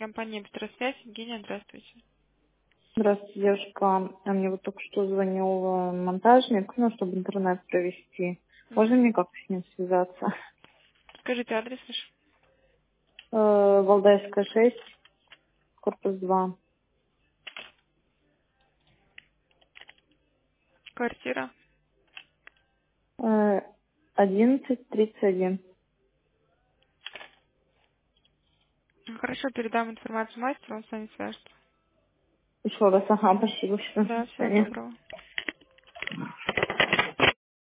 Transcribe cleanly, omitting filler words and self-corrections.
Компания «Быстросвязь». Евгения, здравствуйте. Здравствуйте, девушка. Мне вот только что звонил монтажник, чтобы интернет провести. Можно Мгм. мне как-то с ним связаться? Скажите адрес ваш. Валдайская 6, корпус 2. Квартира. 11:31. Хорошо, передам информацию мастеру, он с вами свяжется. Еще раз, ага, спасибо, все, до Да, всего свидания. доброго.